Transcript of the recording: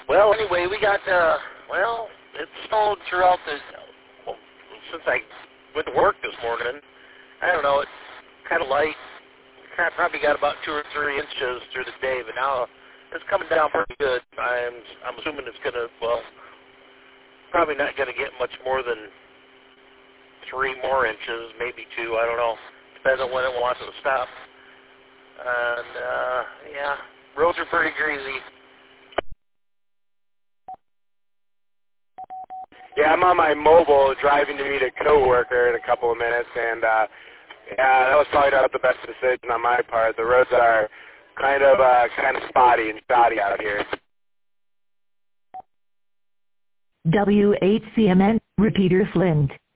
Well, anyway, we got, it snowed throughout since I went to work this morning. I don't know, it's kind of light. Probably got about 2 or 3 inches through the day, but now it's coming down pretty good. I'm assuming it's going to, probably not going to get much more than 3 more inches, maybe 2, I don't know. Depends on when it wants to stop. And, roads are pretty greasy. Yeah, I'm on my mobile driving to meet a coworker in a couple of minutes, and that was probably not the best decision on my part. The roads are kind of spotty and shoddy out here. WHCMN, Repeater Flint.